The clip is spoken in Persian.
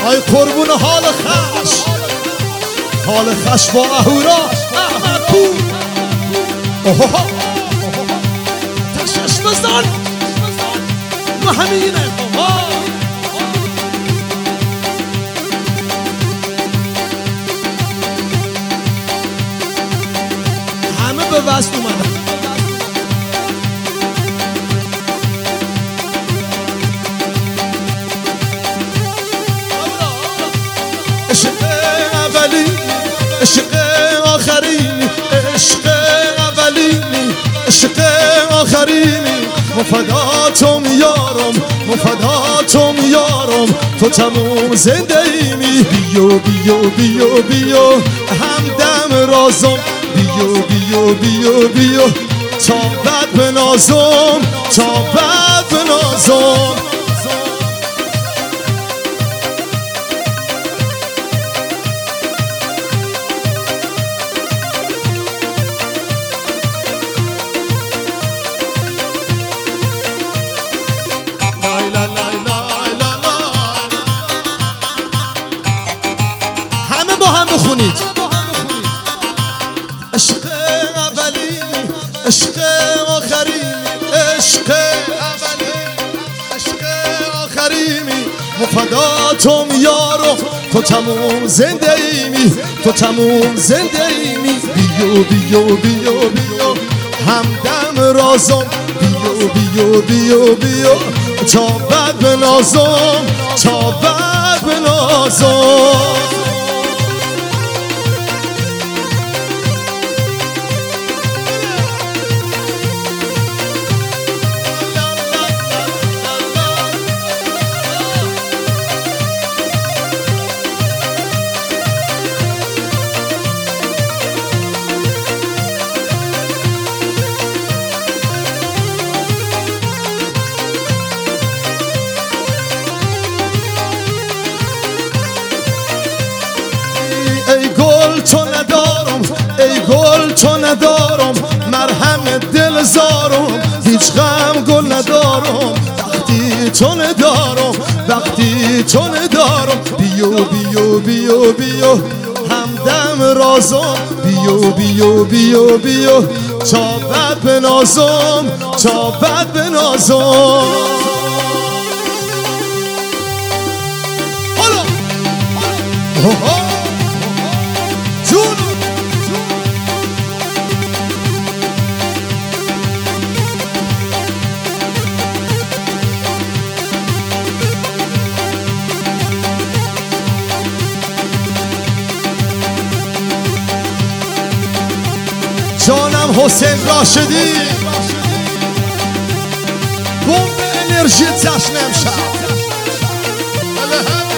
های قربون حال خش با اهورا احمد پور تشش بزن و همینه همه به وست اومدن عشق اولینی عشق آخرینی عشق اولینی عشق آخرینی مفداتم یارم مفداتم یارم تو تموم زنده ایمی بیو بیو بیو بیو همدم رازم بیو بیو بیو بیو تا بعد بنازم تا بعد بنازم همه با هم بخونید عشق اولینی عشق آخرینی عشق اولینی عشق آخرینی مفداتم یارو تو تموم زنده ایمی تو تموم زنده ایمی بیو بیو بیو بیو همدم رازم بیو بیو بیو بیو تا بعد بنازم تا بعد بنازم ای گل تو ندارم ای گل تو ندارم مرهم دل زارم هیچ غم گل ندارم وقتی تو ندارم وقتی تو ندارم بیو بیو بیو بیو همدم رازم بیو بیو بیو بیو تا بعد بنازم تا بعد بنازم حالا جانم حسین راشدی بمب انرژی جشن امشب